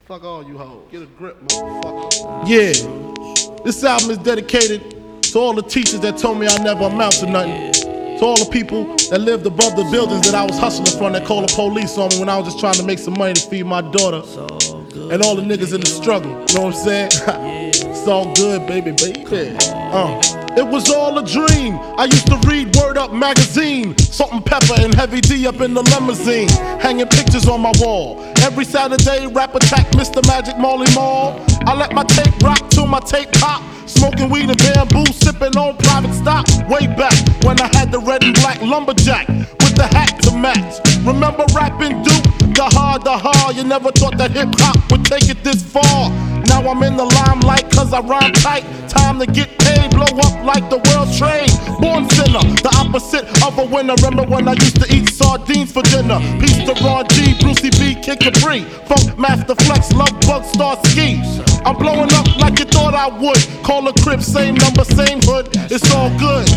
Fuck all you hoes. Get a grip, motherfucker. Yeah. This album is dedicated to all the teachers that told me I never amount to nothing. To all the people that lived above the buildings that I was hustling from that called the police on me when I was just trying to make some money to feed my daughter. And all the niggas in the struggle. You know what I'm saying? It's all good, baby. It was all a dream. I used to read Word Up magazine, Salt-N-Pepa and Heavy D up in the limousine, hanging pictures on my wall. Every Saturday, Rap Attack, Mr. Magic Marley Marl. I let my tape rock till my tape pop. Smoking weed and bamboo, sipping on private stock. Way back when I had the red and black lumberjack with the hat to match. Remember rapping Duke? The hard. You never thought that hip hop would take it this far. Now I'm in the limelight cause I rhyme tight. Time to get paid, blow up like the world trade. Born sinner, the opposite of a winner. Remember when I used to eat sardines for dinner? Peace to Ron G, Brucey B, Kid Capri, Funk Master Flex, Love Bug, Star Ski. I'm blowing up like you thought I would. Call a crib, same number, same hood. It's all good.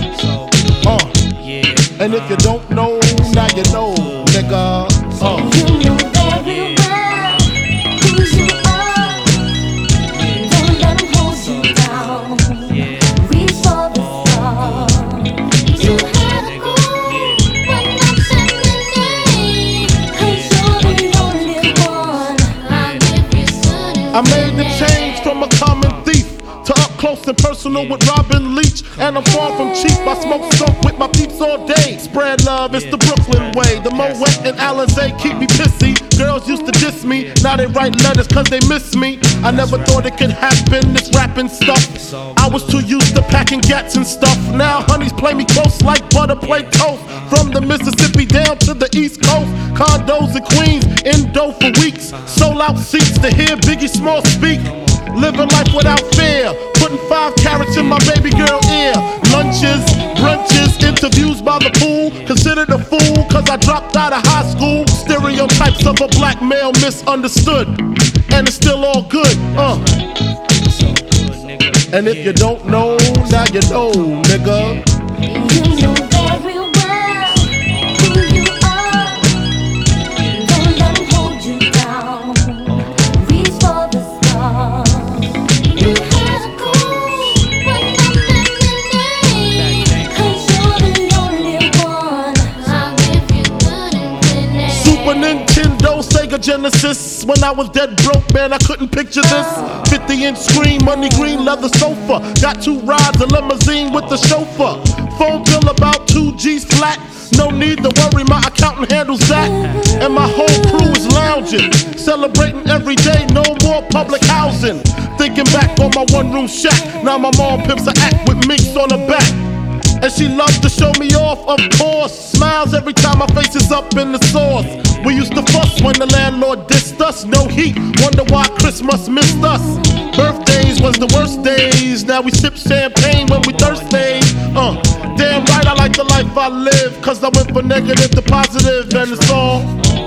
And if you don't know, now you know, nigga. You know very well who you are. Don't let them hold you down. Reach for the stars. You had a goal, but nothing remained. 'Cause you're the only one. I made the change from a common thief to up close and personal with Robin Leach. And I'm far from cheap, I smoke skunk with my peeps all day. Spread love, it's the Brooklyn way. The Moet and Alizé keep me pissy. Girls used to diss me, now they write letters cause they miss me. I never thought it could happen, this rapping stuff. I was too used to packing gats and stuff. Now honeys play me close like butter play toast. From the Mississippi down to the East Coast. Condos in Queens, indo for weeks. Sold out seats to hear Biggie Small speak. Living life without fear, putting 5 carats in my baby girl ear. Lunches, brunches, interviews by the pool. Considered a fool cause I dropped out of high school. Stereotypes of a black male misunderstood. And it's still all good, And if you don't know, now you know, nigga. You know very well who you are. Don't let them hold you down. Reach for the stars. You had a goal, but nothing remained. 'Cause you're the only one. If you couldn't finish. Super Nintendo, Sega Genesis. When I was dead broke, man, I couldn't picture this. 50-inch screen, money green leather sofa. Got 2 rides, a limousine with the chauffeur. Phone bill about 2 G's flat. No need to worry, my accountant handles that. And my whole crew is lounging, celebrating every day, no more public housing. Thinking back on my one-room shack, now my mom pimps a act with minks on her back. And she loves to show me off, of course. Smiles every time my face is up in the sauce. We used to fuss when the landlord dissed us. No heat, wonder why Christmas missed us. Birthdays was the worst days. Now we sip champagne when we thirsty. Damn right I like the life I live. Cause I went from negative to positive and it's all.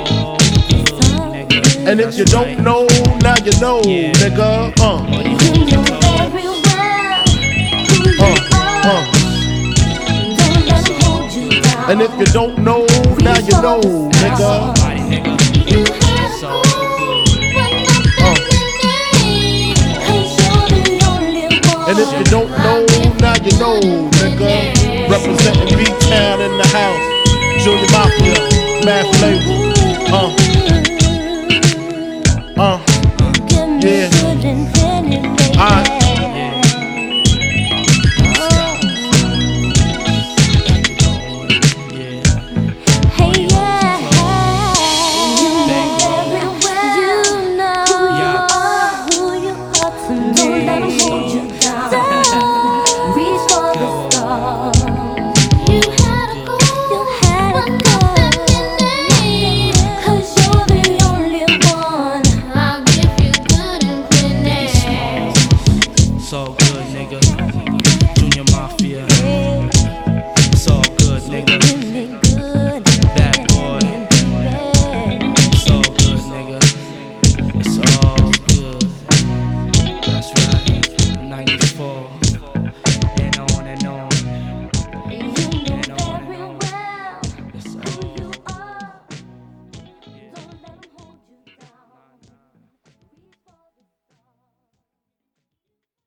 And if you don't know, now you know, nigga. You know very well who you are. Don't let them hold you down. And if you don't know, now you know, nigga. You had a goal, but nothing remained. 'Cause you're the only one. And if you don't know, now you know, nigga. Representing B-Town in the house. Junior Mafia, Mad Flavor.